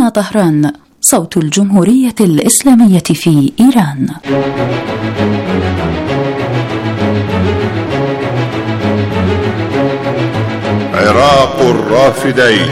طهران، صوت الجمهورية الإسلامية في إيران. عراق الرافدين.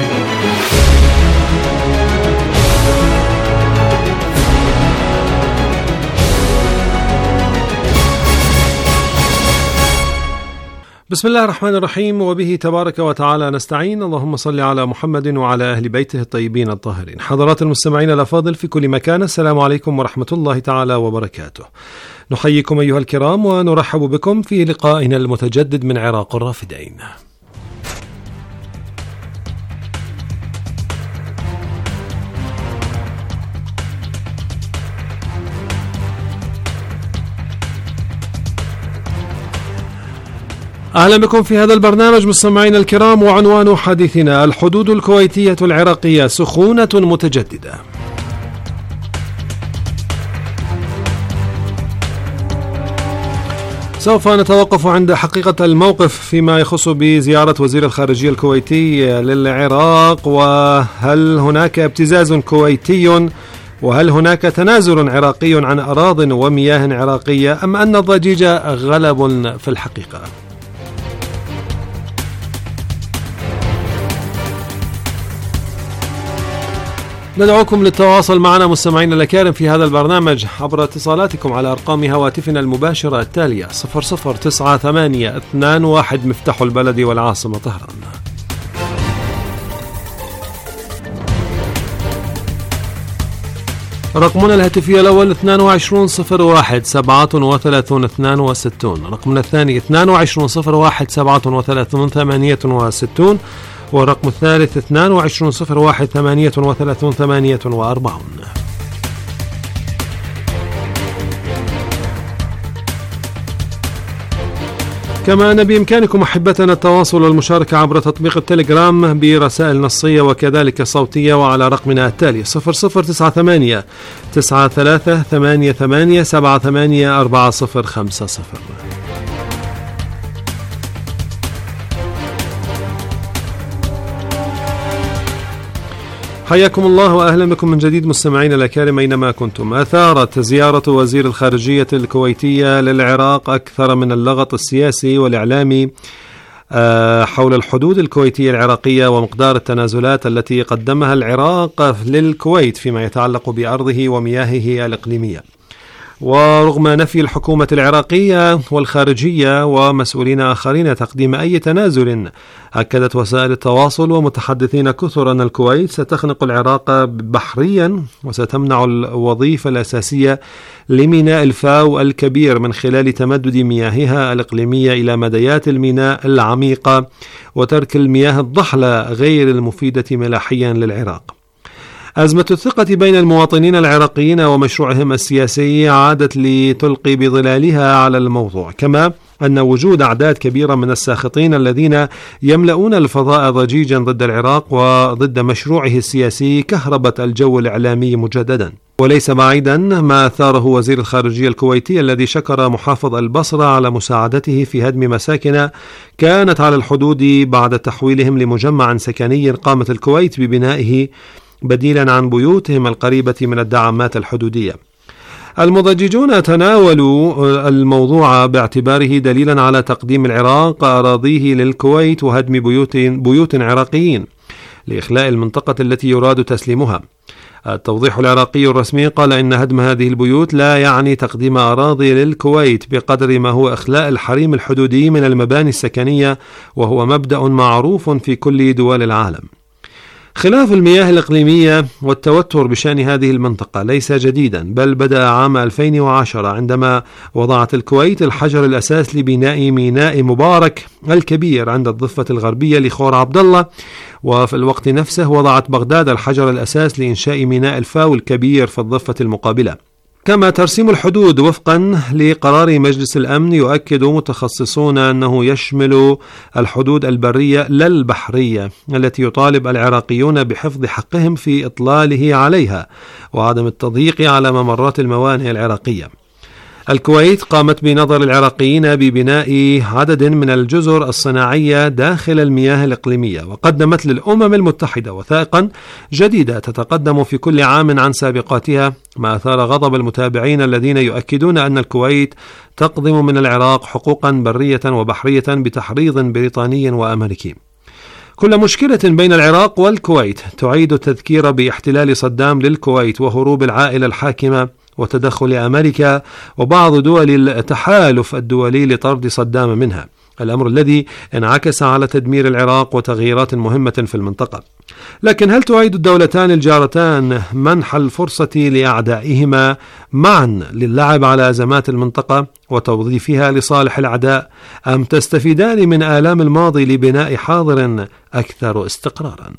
بسم الله الرحمن الرحيم، وبه تبارك وتعالى نستعين. اللهم صل على محمد وعلى أهل بيته الطيبين الطاهرين. حضرات المستمعين الأفاضل في كل مكان، السلام عليكم ورحمة الله تعالى وبركاته. نحييكم أيها الكرام ونرحب بكم في لقائنا المتجدد من عراق الرافدين. أهلا بكم في هذا البرنامج مستمعينا الكرام، وعنوان حديثنا: الحدود الكويتية العراقية سخونة متجددة. سوف نتوقف عند حقيقة الموقف فيما يخص بزيارة وزير الخارجية الكويتي للعراق، وهل هناك ابتزاز كويتي، وهل هناك تنازل عراقي عن أراضٍ ومياه عراقية، أم أن الضجيج غلب في الحقيقة؟ ندعوكم للتواصل معنا مستمعينا الأكارم في هذا البرنامج عبر اتصالاتكم على أرقام هواتفنا المباشرة التالية: 009821 مفتاح البلد والعاصمة طهران، رقمنا الهاتفي الأول 22013732، رقمنا الثاني 22013738، والرقم الثالث 22013838. كما أن بإمكانكم أحبتنا التواصل والمشاركة عبر تطبيق التليجرام برسائل نصية وكذلك صوتية، وعلى رقمنا التالي 0098-9388-784050. حياكم الله وأهلا بكم من جديد مستمعين الأكارم أينما كنتم. أثارت زيارة وزير الخارجية الكويتية للعراق أكثر من اللغط السياسي والإعلامي حول الحدود الكويتية العراقية ومقدار التنازلات التي قدمها العراق للكويت فيما يتعلق بأرضه ومياهه الإقليمية. ورغم نفي الحكومة العراقية والخارجية ومسؤولين آخرين تقديم أي تنازل، أكدت وسائل التواصل ومتحدثين كثر أن الكويت ستخنق العراق بحريا وستمنع الوظيفة الأساسية لميناء الفاو الكبير من خلال تمدد مياهها الإقليمية إلى مديات الميناء العميقة وترك المياه الضحلة غير المفيدة ملاحيا للعراق. أزمة الثقة بين المواطنين العراقيين ومشروعهم السياسي عادت لتلقي بظلالها على الموضوع، كما أن وجود أعداد كبيرة من الساخطين الذين يملؤون الفضاء ضجيجا ضد العراق وضد مشروعه السياسي كهربت الجو الإعلامي مجددا. وليس بعيدا ما أثاره وزير الخارجية الكويتي الذي شكر محافظ البصرة على مساعدته في هدم مساكن كانت على الحدود بعد تحويلهم لمجمع سكني قامت الكويت ببنائه بديلا عن بيوتهم القريبة من الدعامات الحدودية. المضججون تناولوا الموضوع باعتباره دليلا على تقديم العراق أراضيه للكويت وهدم بيوت عراقيين لإخلاء المنطقة التي يراد تسليمها. التوضيح العراقي الرسمي قال إن هدم هذه البيوت لا يعني تقديم أراضي للكويت بقدر ما هو إخلاء الحريم الحدودي من المباني السكنية، وهو مبدأ معروف في كل دول العالم. خلاف المياه الإقليمية والتوتر بشأن هذه المنطقة ليس جديدا، بل بدأ عام 2010 عندما وضعت الكويت الحجر الأساس لبناء ميناء مبارك الكبير عند الضفة الغربية لخور عبد الله، وفي الوقت نفسه وضعت بغداد الحجر الأساس لإنشاء ميناء الفاو الكبير في الضفة المقابلة. كما ترسيم الحدود وفقا لقرار مجلس الأمن يؤكد متخصصون أنه يشمل الحدود البرية لا البحرية التي يطالب العراقيون بحفظ حقهم في إطلاله عليها وعدم التضييق على ممرات الموانئ العراقية. الكويت قامت بنظر العراقيين ببناء عدد من الجزر الصناعية داخل المياه الإقليمية، وقدمت للأمم المتحدة وثائقا جديدة تتقدم في كل عام عن سابقاتها، ما أثار غضب المتابعين الذين يؤكدون أن الكويت تقضم من العراق حقوقا برية وبحرية بتحريض بريطاني وأمريكي. كل مشكلة بين العراق والكويت تعيد التذكير باحتلال صدام للكويت وهروب العائلة الحاكمة وتدخل أمريكا وبعض دول التحالف الدولي لطرد صدام منها، الأمر الذي انعكس على تدمير العراق وتغييرات مهمة في المنطقة. لكن هل تعيد الدولتان الجارتان منح الفرصة لأعدائهما معا للعب على أزمات المنطقة وتوظيفها لصالح الأعداء، أم تستفيدان من آلام الماضي لبناء حاضر أكثر استقرارا؟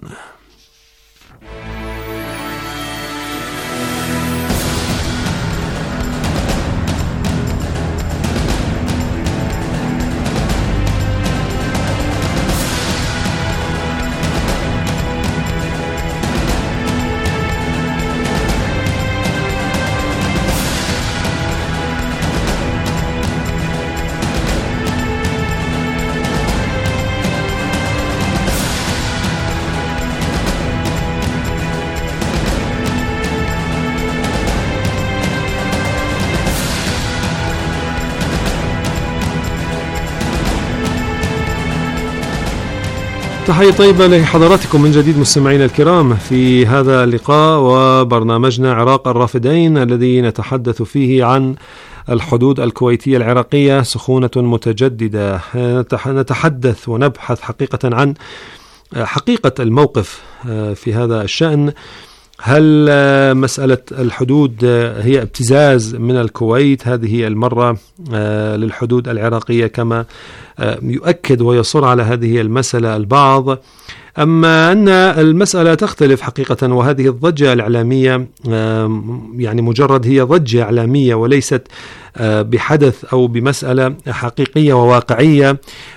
تحية طيبة لحضراتكم من جديد مستمعينا الكرام في هذا اللقاء وبرنامجنا عراق الرافدين، الذي نتحدث فيه عن الحدود الكويتية العراقية سخونة متجددة. نتحدث ونبحث حقيقة عن حقيقة الموقف في هذا الشأن. هل مسألة الحدود هي ابتزاز من الكويت هذه المرة للحدود العراقية كما يؤكد ويصر على هذه المسألة البعض، أما أن المسألة تختلف حقيقة، وهذه الضجة الإعلامية يعني مجرد هي ضجة إعلامية وليست بحدث أو بمسألة حقيقية وواقعية.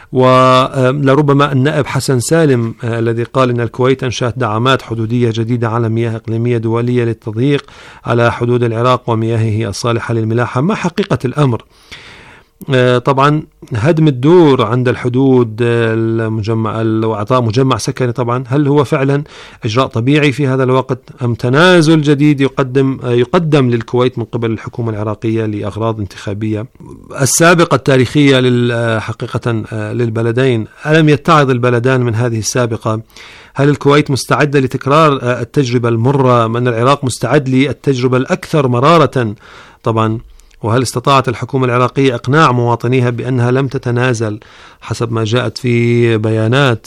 ولربما النائب حسن سالم الذي قال إن الكويت أنشأت دعامات حدودية جديدة على مياه إقليمية دولية للتضييق على حدود العراق ومياهه الصالحة للملاحة، ما حقيقة الأمر؟ طبعا هدم الدور عند الحدود المجمع وإعطاء مجمع سكني، طبعا هل هو فعلا إجراء طبيعي في هذا الوقت أم تنازل جديد يقدم للكويت من قبل الحكومة العراقية لأغراض انتخابية؟ السابقة التاريخية حقيقة للبلدين، ألم يتعظ البلدان من هذه السابقة؟ هل الكويت مستعدة لتكرار التجربة المرة من العراق مستعد للتجربة الأكثر مرارة طبعا؟ وهل استطاعت الحكومة العراقية إقناع مواطنيها بأنها لم تتنازل حسب ما جاءت في بيانات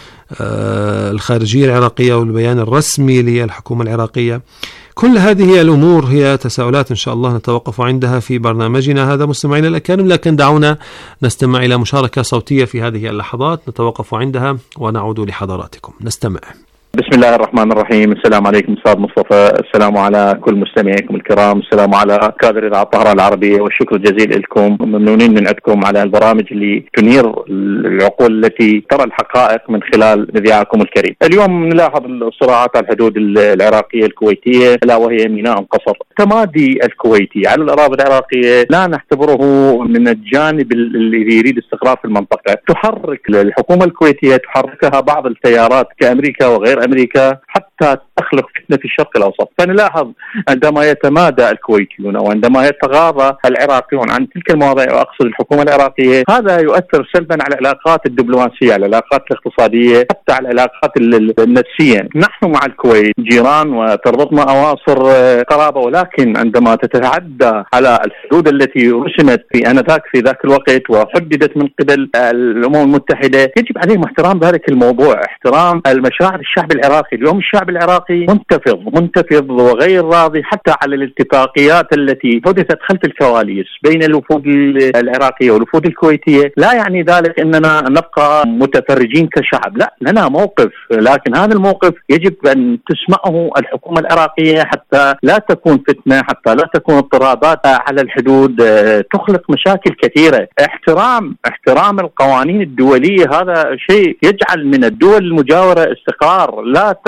الخارجية العراقية والبيان الرسمي للحكومة العراقية؟ كل هذه الأمور هي تساؤلات إن شاء الله نتوقف عندها في برنامجنا هذا مستمعينا الأكارم، لكن دعونا نستمع إلى مشاركة صوتية في هذه اللحظات نتوقف عندها ونعود لحضراتكم. نستمع. بسم الله الرحمن الرحيم. السلام عليكم أستاذ مصطفى، السلام على كل مستمعيكم الكرام، السلام على كادر إذاعة الطهران العربية، والشكر الجزيل لكم. ممنونين من عندكم على البرامج اللي تنير العقول التي ترى الحقائق من خلال مذياعكم الكريم. اليوم نلاحظ الصراعات على الحدود العراقية الكويتية، ألا وهي ميناء قصر. التمادي الكويتي على الأراضي العراقية لا نعتبره من الجانب اللي يريد استقرار في المنطقة. تحرك الحكومة الكويتية تحركها بعض التيارات كأمريكا وغير أمريكا حتى تخلق فتنة في الشرق الأوسط. فنلاحظ عندما يتمادى الكويتيون أو عندما يتغاضى العراقيون عن تلك المواضيع، وأقصد الحكومة العراقية، هذا يؤثر سلبا على العلاقات الدبلوماسية، على العلاقات الاقتصادية، حتى على العلاقات النفسية. نحن مع الكويت جيران وتربطنا أواصر قرابة، ولكن عندما تتعدى على الحدود التي رسمت في آنذاك في ذاك الوقت وحددت من قبل الأمم المتحدة، يجب عليهم احترام ذلك الموضوع، احترام المشاعر الشعب العراقي. اليوم الشعب العراقي منتفض وغير راضي حتى على الاتفاقيات التي حدثت خلف الكواليس بين الوفود العراقية والوفود الكويتية. لا يعني ذلك أننا نبقى متفرجين كشعب، لا، لنا موقف، لكن هذا الموقف يجب أن تسمعه الحكومة العراقية حتى لا تكون فتنة، حتى لا تكون اضطرابات على الحدود تخلق مشاكل كثيرة. احترام القوانين الدولية هذا شيء يجعل من الدول المجاورة استقرار، لا تخلق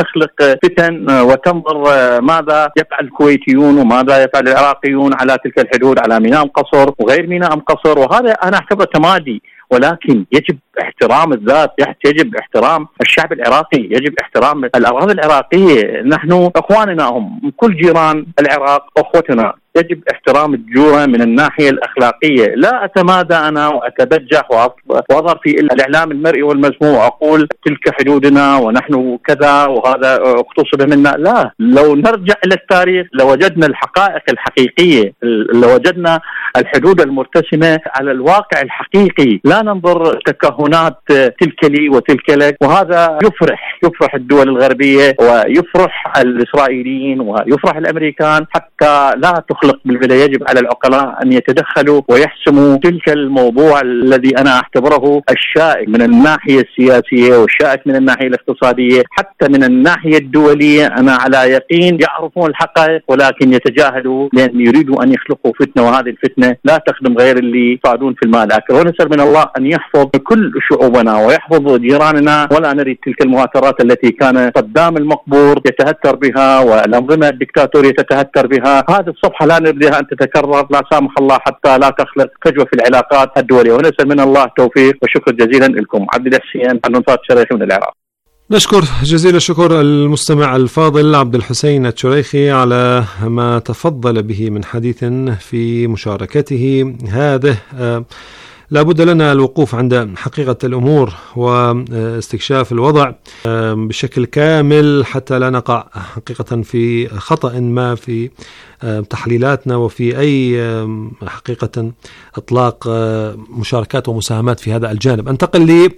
فتن وتنظر ماذا يفعل الكويتيون وماذا يفعل العراقيون على تلك الحدود، على ميناء مقصر وغير ميناء مقصر، وهذا أنا أعتبره تمادي. ولكن يجب احترام الذات، يجب احترام الشعب العراقي، يجب احترام الأراضي العراقية. نحن أخواننا هم، كل جيران العراق أخوتنا، يجب احترام الجورة من الناحية الأخلاقية. لا أتمادى أنا وأتبجح وأظهر في الإعلام المرئي والمسموع أقول تلك حدودنا ونحن كذا وهذا اغتصب منا. لا، لو نرجع إلى التاريخ لوجدنا الحقائق الحقيقية، لوجدنا الحدود المرتسمة على الواقع الحقيقي. لا ننظر تكهنات تلك لي وتلك لك، وهذا يفرح الدول الغربية ويفرح الإسرائيليين ويفرح الأمريكان، حتى لا تخلق بالبداية. يجب على العقلاء أن يتدخلوا ويحسموا تلك الموضوع الذي أنا أعتبره الشائك من الناحية السياسية والشائك من الناحية الاقتصادية، حتى من الناحية الدولية. أنا على يقين يعرفون الحقائق ولكن يتجاهلوا لأن يريدوا أن يخلقوا فتنة، وهذه الفتنة لا تخدم غير اللي يصعدون في الماء الآكل. ونسأل من الله أن يحفظ كل شعوبنا ويحفظ جيراننا، ولا نريد تلك المهاترات التي كان صدام المقبور يتهتر بها والأنظمة الدكتاتورية تتهتر بها. هذه الصفحة لا نريدها أن تتكرر، لا سامح الله، حتى لا تخلق فجوة في العلاقات الدولية. ونسأل من الله التوفيق، وشكر جزيلا لكم. عبد الحسين حنونفات شريخي من العراق. نشكر جزيل الشكر المستمع الفاضل عبد الحسين الشريخي على ما تفضل به من حديث في مشاركته هذه. لابد لنا الوقوف عند حقيقة الأمور واستكشاف الوضع بشكل كامل حتى لا نقع حقيقة في خطأ ما في تحليلاتنا وفي أي حقيقة إطلاق مشاركات ومساهمات في هذا الجانب. أنتقل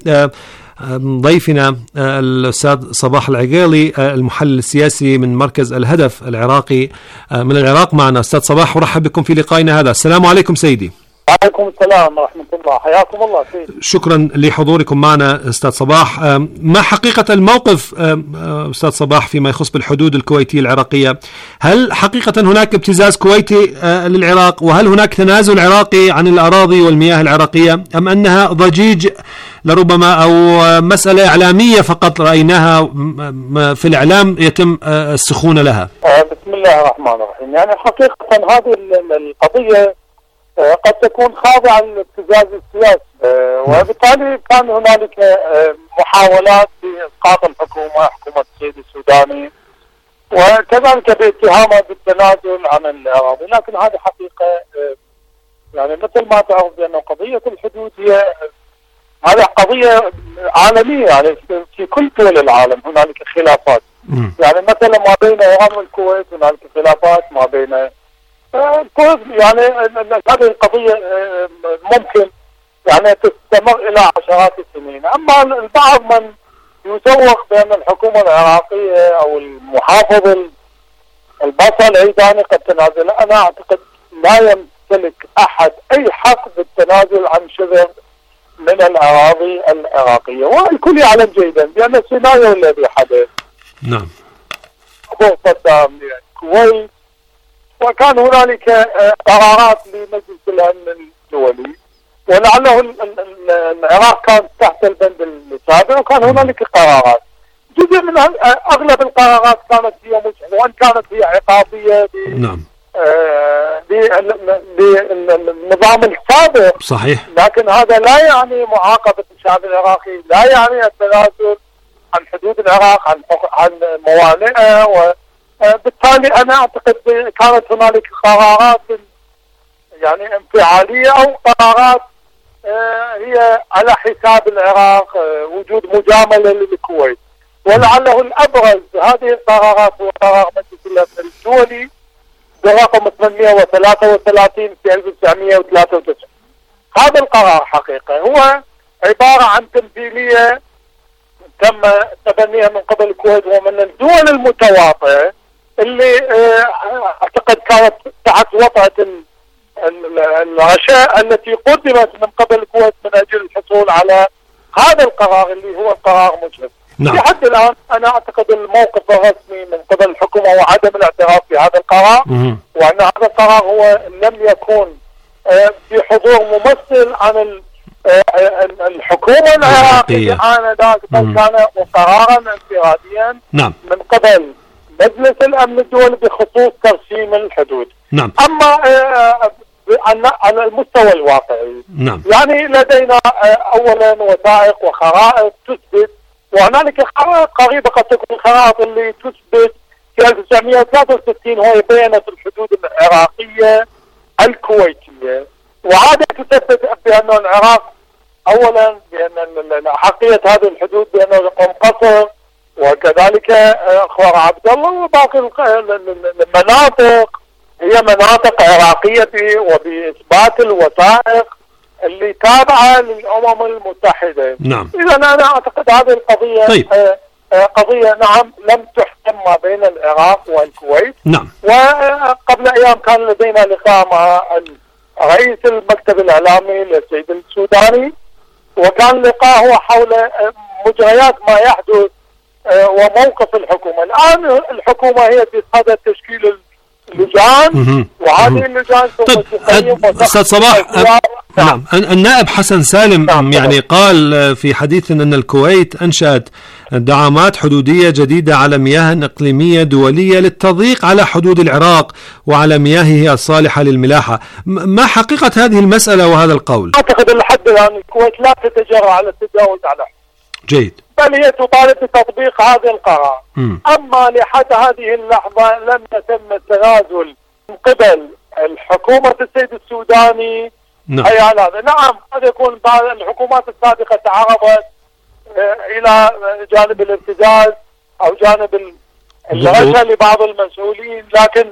لضيفنا الأستاذ صباح العقيلي، المحلل السياسي من مركز الهدف العراقي من العراق. معنا أستاذ صباح، ورحب بكم في لقائنا هذا. السلام عليكم سيدي. وعليكم السلام ورحمة الله، حياكم الله سيدي. شكرا لحضوركم معنا أستاذ صباح. ما حقيقة الموقف أستاذ صباح فيما يخص بالحدود الكويتية العراقية؟ هل حقيقة هناك ابتزاز كويتي للعراق، وهل هناك تنازل عراقي عن الأراضي والمياه العراقية، أم أنها ضجيج لربما أو مسألة إعلامية فقط رأيناها في الإعلام يتم السخون لها؟ بسم الله الرحمن الرحيم. يعني حقيقة هذه القضية قد تكون خاضعة للابتزاز السياسي، وبالتالي كان هنالك محاولات لإسقاط حكومة السيد السوداني، وكذلك باتهامه بالتنازل عن الأراضي. لكن هذه حقيقة يعني مثل ما تعرف بأن قضية الحدود هذه قضية عالمية، يعني في كل دول العالم هنالك خلافات. يعني مثلا ما بين إيران والكويت هنالك خلافات، ما بين يعني هذه القضية ممكن يعني تستمر إلى عشرات السنين. أما البعض من يسوق بأن الحكومة العراقية أو المحافظ البصل العيداني قد تنازل، أنا أعتقد لا يمتلك أحد أي حق بالتنازل عن شبر من الأراضي العراقية. والكل يعلم جيدا بأن السيناريو الذي حدث نعم صدام للكويت، وكان هنالك قرارات لمجلس الأمن الدولي، ولعله العراق كان تحت البند السابع، وكان هنالك قرارات. جزء من أغلب القرارات كانت هي مجحفة، وإن كانت هي عقابية نعم بالنظام السابق صحيح، لكن هذا لا يعني معاقبة الشعب العراقي، لا يعني التنازل عن حدود العراق، عن موانئه. وبالتالي أنا أعتقد كانت هنالك قرارات يعني انفعالية أو قرارات هي على حساب العراق، وجود مجاملة للكويت. ولعله الأبرز هذه القرارات هو قرار مجلس الأمن الدولي برقم 833 في 1993. هذا القرار حقيقة هو عبارة عن تمثيلية تم تبنيها من قبل الكويت ومن الدول المتواطئة اللي اعتقد كانت تحت وطأة الغشاء التي قدمت من قبل الكويت من اجل الحصول على هذا القرار اللي هو القرار مجرم. نعم. لحد الان انا اعتقد الموقف الرسمي من قبل الحكومة هو عدم الاعتراف بهذا القرار، وان هذا القرار هو لم يكون في حضور ممثل عن الحكومة العراقية آنذاك كان قرارا انفراديا نعم. من قبل مجلس الأمن الدولي بخصوص ترسيم الحدود. نعم. أما على المستوى الواقعي نعم. يعني لدينا أولا وثائق وخرائط تثبت، وهنالك خرائط قريبة قد تكون الخرائط اللي تثبت في 1963 هو بينت الحدود العراقية الكويتية، وهذا تثبت بأن العراق أولا بأن حقية هذه الحدود بأنه يقوم قصر، وكذلك خوار عبد الله وباقي المناطق هي مناطق عراقية وبإثبات الوثائق اللي تابعة للأمم المتحدة. نعم. إذا أنا أعتقد هذه القضية طيب. قضية نعم لم تحسم ما بين العراق والكويت. نعم. وقبل أيام كان لدينا لقاء مع رئيس المكتب الإعلامي للسيد السوداني، وكان لقاء هو حول مجريات ما يحدث وموقف الحكومة. الآن الحكومة هي بصدد تشكيل اللجان، وهذه اللجان سوف تقيم. أستاذ صباح، نعم، النائب حسن سالم نعم. يعني قال في حديث أن الكويت أنشأت دعامات حدودية جديدة على مياه إقليمية دولية للتضييق على حدود العراق وعلى مياهه الصالحة للملاحة. ما حقيقة هذه المسألة وهذا القول؟ أعتقد لحد الآن الكويت لا تتجرأ على التجاوز على جيد، بل هي تطالب بتطبيق هذا القرار. أما لحد هذه اللحظة لم يتم التنازل من قبل الحكومة السيد السوداني. نعم. أي على هذا نعم قد يكون بعض الحكومات السابقة تعرضت إلى جانب الابتزاز أو جانب الرشوة لبعض المسؤولين، لكن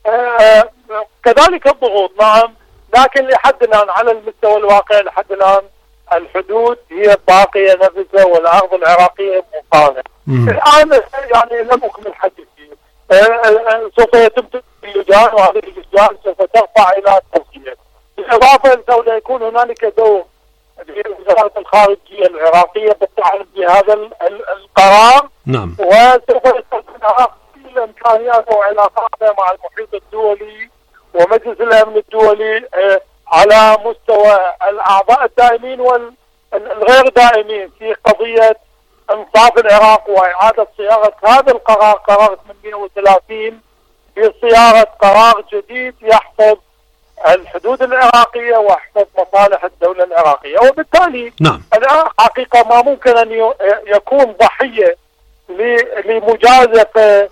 كذلك الضغوط نعم، لكن لحد الآن على المستوى الواقعي لحد الآن الحدود هي باقية نفسها والأرض العراقية مقامة. الآن يعني لم أكمل حديثي، سوف يتم اللجان، وهذه اللجان سوف ترفع إلى التوصية. بالإضافة سوف يكون هنالك دور لوزارة الخارجية العراقية بالتعامل بهذا القرار. نعم. وسوف يستخدم العراق كل إمكانياته وعلاقاته مع المحيط الدولي ومجلس الأمن الدولي على مستوى الأعضاء الدائمين والغير دائمين في قضية انصاف العراق وإعادة صياغة هذا القرار، قرار 830، بصياغة قرار جديد يحفظ الحدود العراقية ويحفظ مصالح الدولة العراقية. وبالتالي نعم. الآن حقيقة ما ممكن أن يكون ضحية لمجازفة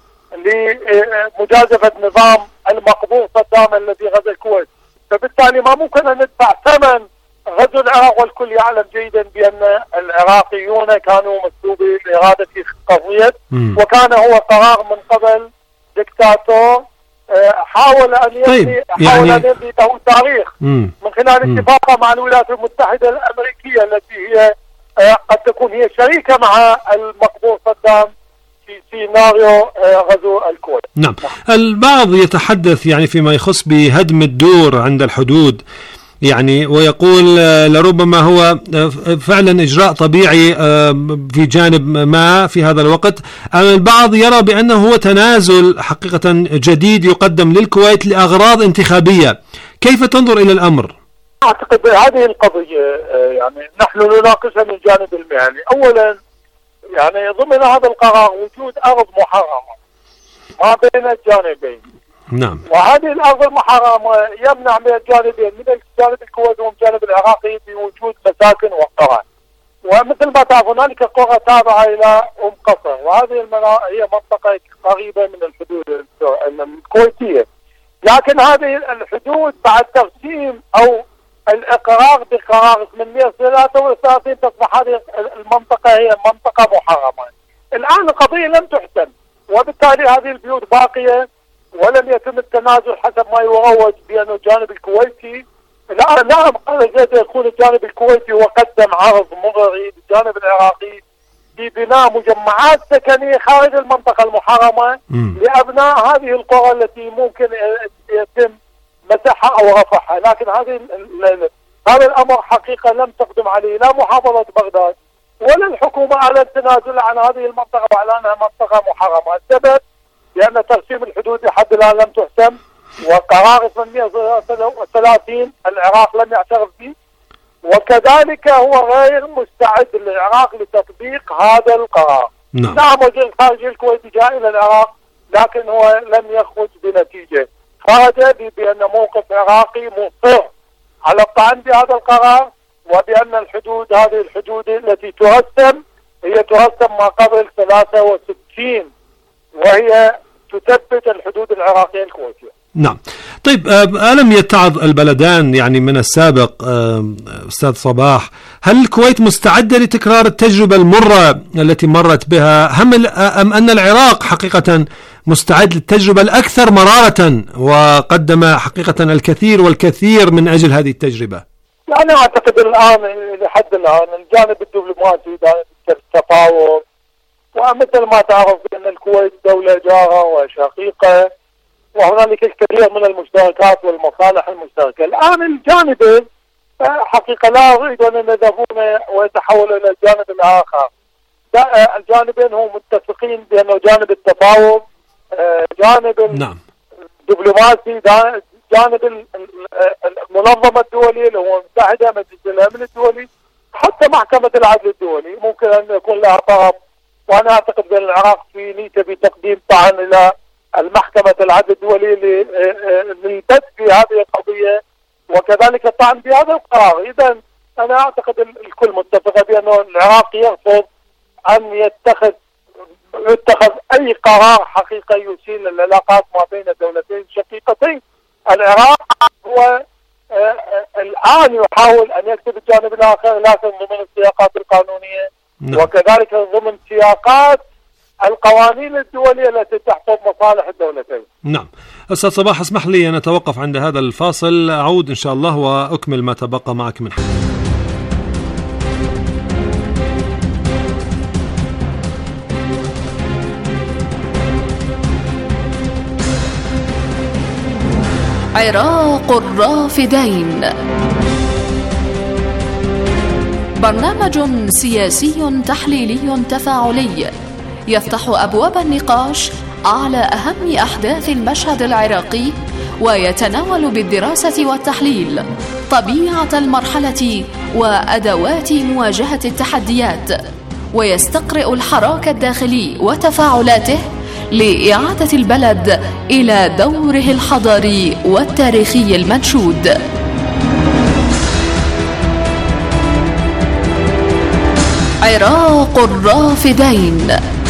نظام المقبوض صدام الذي غزا الكويت، فبالتالي ما ممكن أن ندفع ثمن غزو العراق. والكل يعلم جيدا بأن العراقيون كانوا مسلوبي الإرادة في قضية، وكان هو قرار من قبل دكتاتور حاول أن يبني له تاريخ من خلال اتفاقه مع الولايات المتحدة الأمريكية التي هي قد تكون هي شريكة مع المقبوض صدام في سيناريو غزو الكويت. نعم. البعض يتحدث يعني فيما يخص بهدم الدور عند الحدود، يعني ويقول لربما هو فعلا إجراء طبيعي في جانب ما في هذا الوقت. البعض يرى بأنه هو تنازل حقيقة جديد يقدم للكويت لأغراض انتخابية. كيف تنظر إلى الأمر؟ أعتقد هذه القضية يعني نحن نناقشها من جانب المهني. أولا يعني ضمن هذا القرار وجود أرض محرمة ما بين الجانبين. نعم. وهذه الأرض المحرمة يمنع من الجانبين، من الجانب الكويتي ومن الجانب العراقي، بوجود مساكن وقرى. ومثل ما تعرف هنالك قرى تابعة إلى قصر، وهذه هي منطقة قريبة من الحدود الكويتية. لكن هذه الحدود بعد تقسيم أو الإقرار بقرار 833 تصبح هذه المنطقة هي منطقة محرمة. الآن القضية لم تحسم، وبالتالي هذه البيوت باقية ولم يتم التنازل حسب ما يروج بأنه الجانب الكويتي. نعم قد يكون الجانب الكويتي وقدم عرض مغري للجانب العراقي ببناء مجمعات سكنية خارج المنطقة المحرمة لأبناء هذه القرى التي ممكن يتم مسحها أو رفعها. لكن هذا الأمر حقيقة لم تقدم عليه لا محافظة بغداد ولا الحكومة على التنازل عن هذه المنطقة وإعلانها منطقة محرمة. السبب لأن تقسيم الحدود لحد الآن لم تحسم، وقرار 830 العراق لم يعترف به، وكذلك هو غير مستعد للعراق لتطبيق هذا القرار. نعم وزير الخارجية الكويتي جاء إلى العراق لكن هو لم يخرج بنتيجة، خرج بأن موقف عراقي مصر على الطعن بهذا القرار، وبأن الحدود هذه الحدود التي ترسم هي ترسم ما قبل 63 وهي تثبت الحدود العراقية الكويتية. نعم. طيب ألم يتعظ البلدان يعني من السابق أستاذ صباح؟ هل الكويت مستعدة لتكرار التجربة المرة التي مرت بها أم أن العراق حقيقة مستعد للتجربة الأكثر مرارة وقدم حقيقة الكثير والكثير من أجل هذه التجربة؟ يعني أعتقد الآن لحد الآن الجانب الدبلوماسي تفاوض، ومثل ما تعرف بأن الكويت دولة جارة وشقيقة وهنالك الكثير من المشتركات والمصالح المشتركة. الآن الجانبين حقيقة لا يريدون أن يذهبون ويتحولوا إلى الجانب الآخر. الجانبين هم متفقين بأنه جانب التفاوض، جانب الدبلوماسي، جانب المنظمة الدولية اللي هو متحدة مجلس الأمن الدولي، حتى محكمة العدل الدولي ممكن أن يكون لها طرف. وأنا أعتقد بأن العراق في نيته بتقديم طعن إلى المحكمة العدل الدولي للبت في هذه القضية وكذلك الطعن بهذا القرار. إذا أنا أعتقد الكل متفق بأنه العراق يرفض أن يتخذ أي قرار حقيقة يشيل العلاقات ما بين الدولتين الشقيقتين. العراق هو الآن يحاول أن يكتب الجانب الآخر لكن ضمن السياقات القانونية وكذلك ضمن سياقات القوانين الدولية التي تحفظ مصالح الدولتين. نعم. أستاذ صباح اسمح لي أن أتوقف عند هذا الفاصل، أعود إن شاء الله وأكمل ما تبقى معك من حديث. عراق الرافدين، برنامج سياسي تحليلي تفاعلي يفتح أبواب النقاش على أهم أحداث المشهد العراقي ويتناول بالدراسة والتحليل طبيعة المرحلة وأدوات مواجهة التحديات، ويستقرئ الحراك الداخلي وتفاعلاته لإعادة البلد إلى دوره الحضاري والتاريخي المنشود. عراق الرافدين.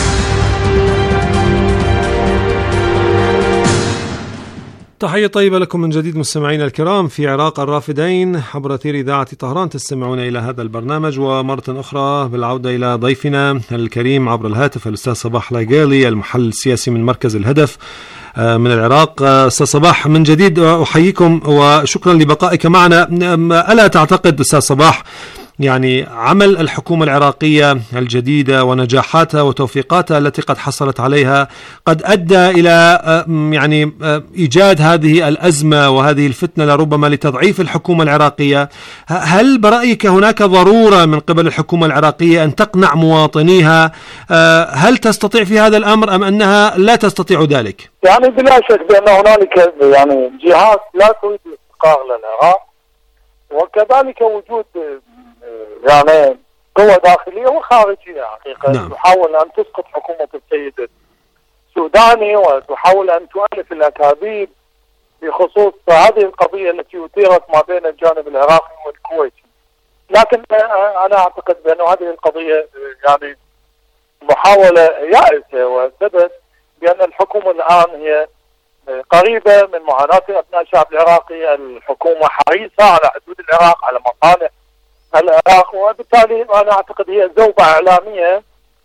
تحية طيبة لكم من جديد مستمعينا الكرام في عراق الرافدين عبر أثير إذاعة طهران. تستمعون إلى هذا البرنامج ومرة أخرى بالعودة إلى ضيفنا الكريم عبر الهاتف الأستاذ صباح لايقالي المحلل السياسي من مركز الهدف من العراق. أستاذ صباح من جديد أحييكم وشكرا لبقائك معنا. ألا تعتقد أستاذ صباح يعني عمل الحكومة العراقية الجديدة ونجاحاتها وتوفيقاتها التي قد حصلت عليها قد أدى إلى يعني إيجاد هذه الأزمة وهذه الفتنة لربما لتضعيف الحكومة العراقية؟ هل برأيك هناك ضرورة من قبل الحكومة العراقية أن تقنع مواطنيها؟ هل تستطيع في هذا الأمر أم أنها لا تستطيع ذلك؟ يعني بلا شك بأن هنالك يعني جهات لا تريد استقرار للعراق وكذلك وجود يعني قوة داخلية وخارجية حقيقة تحاول أن تسقط حكومة السيد السوداني وتحاول أن تؤلف الأكاذيب بخصوص هذه القضية التي أثيرت ما بين الجانب العراقي والكويتي. لكن أنا أعتقد بأن هذه القضية يعني محاولة يائسة، وثبت بأن الحكومة الآن هي قريبة من معاناة أبناء الشعب العراقي. الحكومة حريصة على حدود العراق، على مصالح العراق، وبالتالي أنا أعتقد هي زوبة إعلامية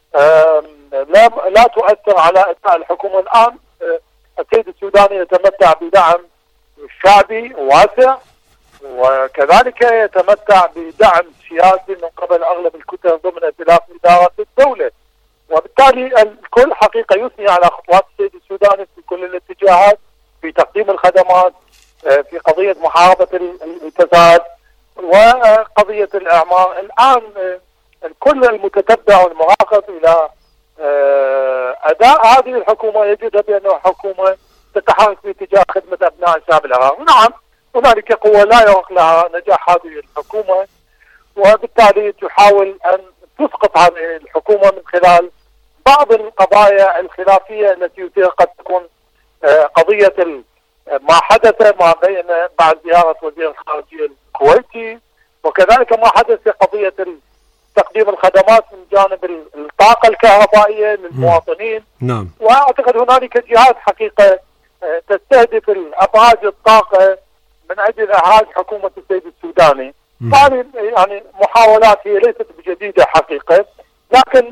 لا تؤثر على أداء الحكومة. الآن السيد السوداني يتمتع بدعم شعبي واسع وكذلك يتمتع بدعم سياسي من قبل أغلب الكتل ضمن ائتلاف إدارة الدولة، وبالتالي الكل حقيقة يثني على خطوات السيد السوداني في كل الاتجاهات في تقديم الخدمات، في قضية محاربة الفساد وقضية الإعمار. الآن الكل المتتبع والمراقب إلى أداء هذه الحكومة يجد بأنه حكومة تتحرك في اتجاه خدمة أبناء الشعب العراقي. نعم هنالك قوة لا يرق لها نجاح هذه الحكومة، وبالتالي تحاول أن تسقط هذه الحكومة من خلال بعض القضايا الخلافية التي قد تكون قضية ما حدث ما بين بعد زيارة وزير الخارجية الكويتي، وكذلك ما حدث في قضية تقديم الخدمات من جانب الطاقة الكهربائية للمواطنين. نعم. وأعتقد هنالك جهات حقيقة تستهدف الأبراج الطاقة من أجل إعهاد حكومة السيد السوداني. هذه يعني محاولات هي ليست بجديدة حقيقة، لكن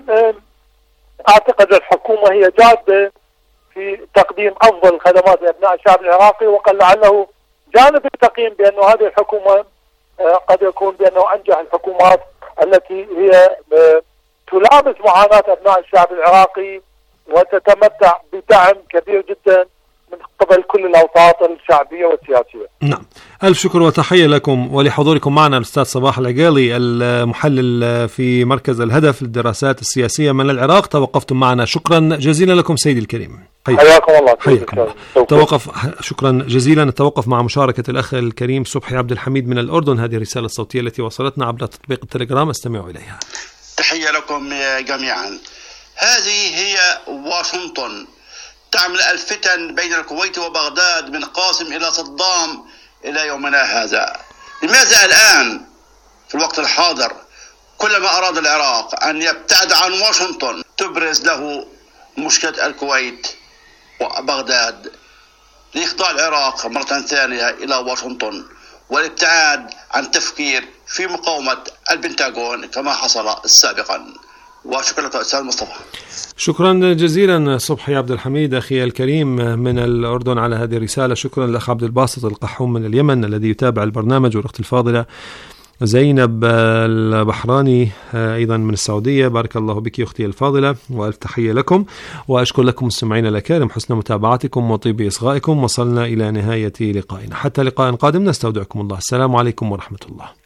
أعتقد الحكومة هي جادة في تقديم أفضل خدمات لأبناء الشعب العراقي، وقد لعله جانب التقييم بأن هذه الحكومة قد يكون بأنه أنجح الحكومات التي هي تلامس معاناة أبناء الشعب العراقي وتتمتع بدعم كبير جدا من قبل كل الأوساط الشعبية والسياسية. نعم، ألف شكر وتحية لكم ولحضوركم معنا الأستاذ صباح العقيلي المحلل في مركز الهدف للدراسات السياسية من العراق. توقفتم معنا، شكرا جزيلا لكم سيدي الكريم. حياكم الله. حياكم الله. شكرا جزيلا. نتوقف مع مشاركة الأخ الكريم صبحي عبد الحميد من الأردن. هذه الرسالة الصوتية التي وصلتنا عبر تطبيق التليجرام، استمعوا إليها. تحية لكم جميعا. هذه هي واشنطن تعمل الفتن بين الكويت وبغداد من قاسم إلى صدام إلى يومنا هذا. لماذا الآن في الوقت الحاضر كلما أراد العراق أن يبتعد عن واشنطن تبرز له مشكلة الكويت وبغداد لإخضاع العراق مرة ثانية إلى واشنطن والابتعاد عن تفكير في مقاومة البنتاغون كما حصل سابقا؟ وشكرا لك أستاذ مصطفى. شكرا جزيلا صبحي عبد الحميد أخي الكريم من الأردن على هذه الرسالة. شكرا لأخ عبد الباسط القحوم من اليمن الذي يتابع البرنامج، والأخت الفاضلة زينب البحراني أيضا من السعودية. بارك الله بك أختي الفاضلة وألف تحية لكم، وأشكر لكم مستمعين الأكارم حسن متابعتكم وطيب إصغائكم. وصلنا إلى نهاية لقائنا، حتى لقاء قادم نستودعكم الله. السلام عليكم ورحمة الله.